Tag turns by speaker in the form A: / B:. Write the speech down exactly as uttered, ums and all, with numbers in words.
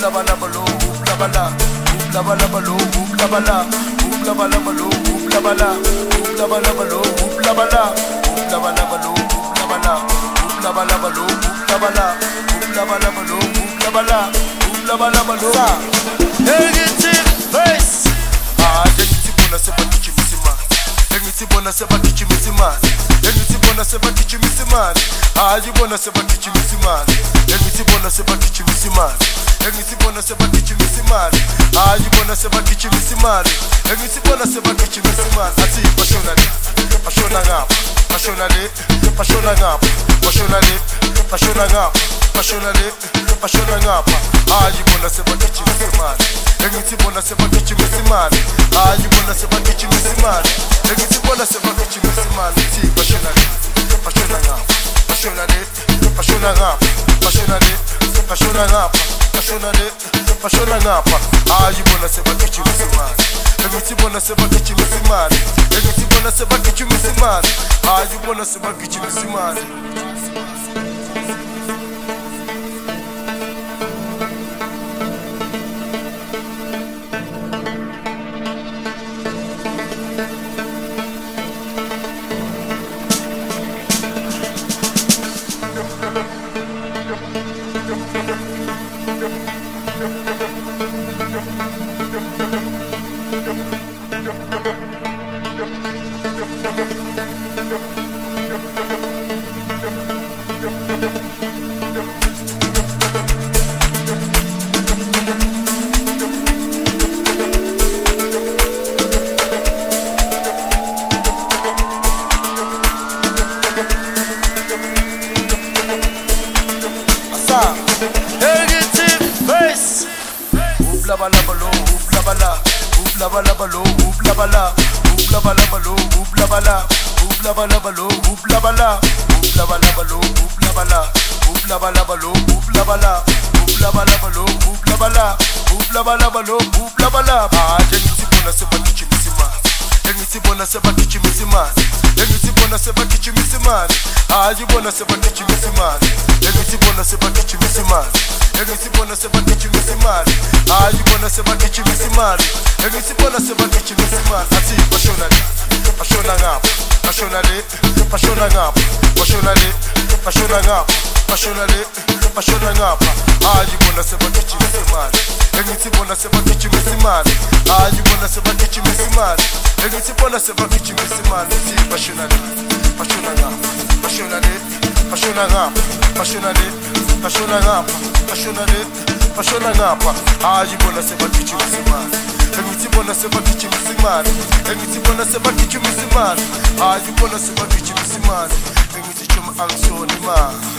A: laba laba lo, whoop laba la, whoop laba laba lo, whoop laba la, whoop laba laba lo, whoop laba la, whoop laba laba lo, whoop laba la, whoop laba laba lo, whoop laba la, whoop laba laba lo, whoop laba la, whoop laba laba lo, whoop laba la, whoop laba laba lo. Negative face. Ah, ngithi bona sebagijimisa imali. Ngithi bona sebagijimisa imali. Ngithi bona sebagijimisa imali. Ah, ngibona sebagijimisa imali. Ngithi bona sebagijimisa imali. Ngithi bona sebagijimisa imali. Ah, ngibona sebagijimisa imali. Ngithi bona sebagijimisa imali. Athi bashona le, bashona ngapha, bashona le, bashona ngapha, bashona le, bashona ngapha, bashona le, bashona ngapha. Ah, ngibona sebagijimisa imali. Ngithi bona sebagijimisa imali. Ah, ngibona sebagijimisa imali. Ngithi bona sebagijimisa imali. Athi bashona le, bashona ngapha, bashona le, bashona ngapha, bashona le, bashona ngapha, bashona le, bashona ngapha. Ah, ngibona sebagijimisa imali. Ngithi bona sebagijimisa imali. Ngithi bona sebagijimisa imali. Ah, ngibona sebagijimisa imali. Negative face. Whoop laba laba lo, whoop laba la, whoop laba laba lo, whoop laba la, whoop laba laba lo, whoop laba la, whoop laba laba lo, whoop laba la, whoop laba laba lo, whoop laba la, whoop laba laba lo, whoop laba la, whoop laba laba lo, whoop laba la, whoop laba laba lo, whoop laba la. Ah, ngithi bona sebagijimisa imali. Ngithi bona sebagijimisa imali. Ngithi bona sebagijimisa imali. Ah, ngibona sebagijimisa imali. Ngithi bona sebagijimisa imali. Ngithi bona sebagijimisa imali. Ah, ngibona sebagijimisa imali. Ngithi bona sebagijimisa imali. Athi bashona le, bashona ngapha, bashona le, bashona ngapha, bashona le, bashona ngapha, bashona le, bashona ngapha. Ah, ngibona sebagijimisa imali. Ngithi bona sebagijimisa imali. Ah, ngibona sebagijimisa imali. Ngithi bona sebagijimisa imali. Athi bashona le, bashona ngapha, bashona le, bashona ngapha, bashona le, bashona ngapha, bashona le, bashona ngapha. Ah, ngibona sebagijimisa imali. Ngithi bona sebagijimisa imali. Ngithi bona sebagijimisa imali. Ah, ngibona sebagijimisa imali. Ngithi chuma angisona imali.